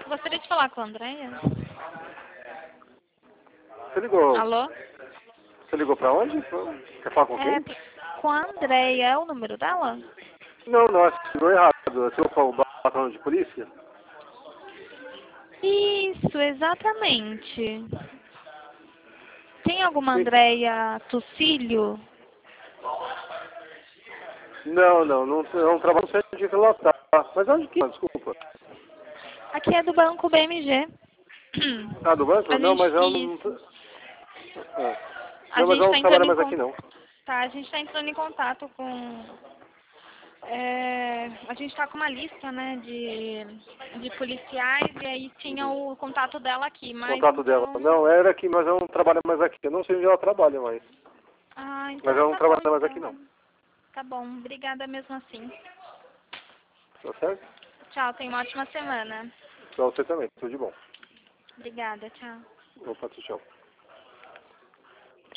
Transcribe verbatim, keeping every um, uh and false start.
Gostaria de falar com a Andréia. Você ligou? Alô? Você ligou pra onde? Quer falar com É, quem? com a Andréia. É o número dela? Não, não, acho que ligou errado. Você ligou para o batalhão de polícia? Isso, exatamente. Tem alguma Sim. Andréia Tucílio? Não, não, não, é um trabalho certo de relatar. Mas onde que é? Desculpa. Aqui é do Banco B M G. Ah, do banco? A Não, mas ela gente, não... isso. É. A Não, mas gente ela está não entrando trabalha em mais aqui, contato. não. Tá, a gente está entrando em contato com. É, a gente está com uma lista, né, de, de policiais e aí tinha o contato dela aqui, mas Contato dela. então. Não, era aqui, mas ela não trabalha mais aqui. Eu não sei onde ela trabalha mais. Ah, Mas então ela não tá bom, trabalha mais aqui, não. então. Tá bom, obrigada mesmo assim. Tá certo? Tchau, tenha uma ótima semana. Pra você também. Tudo de bom. Obrigada, tchau. Opa, tchau.